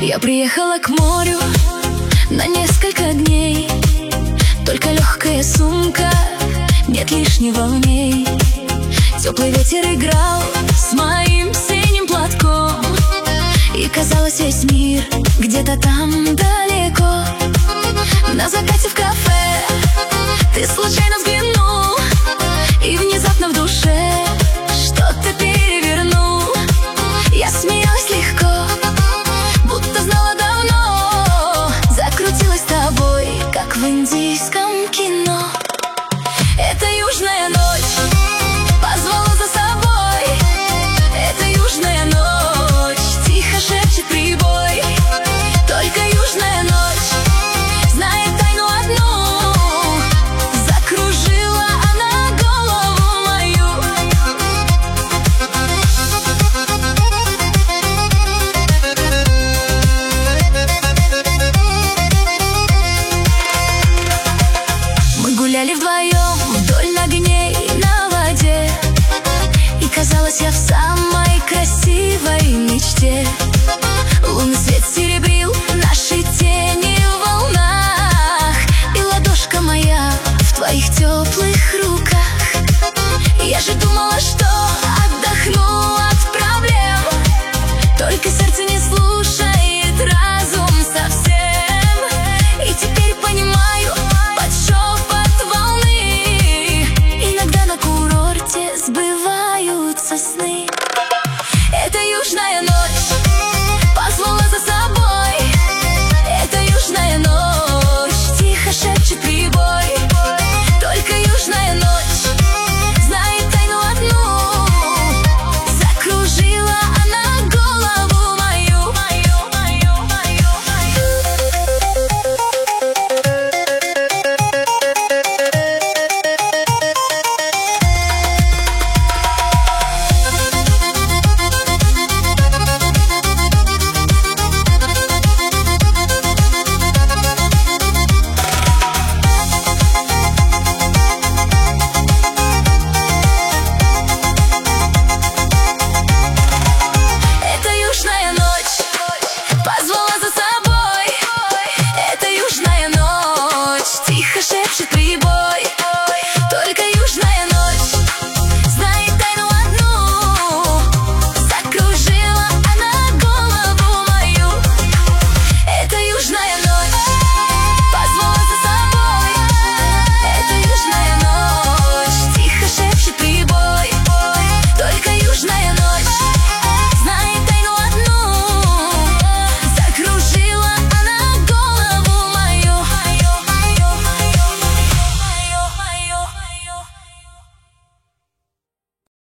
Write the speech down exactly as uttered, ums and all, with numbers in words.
Я приехала к морю на несколько дней. Только легкая сумка, нет лишнего в ней. Теплый ветер играл с моим синим платком, и казалось, весь мир где-то там далеко. На закате в кафе ты случайно взглянул, и внезапно в душе что-то перевернул. Я смеялась легко,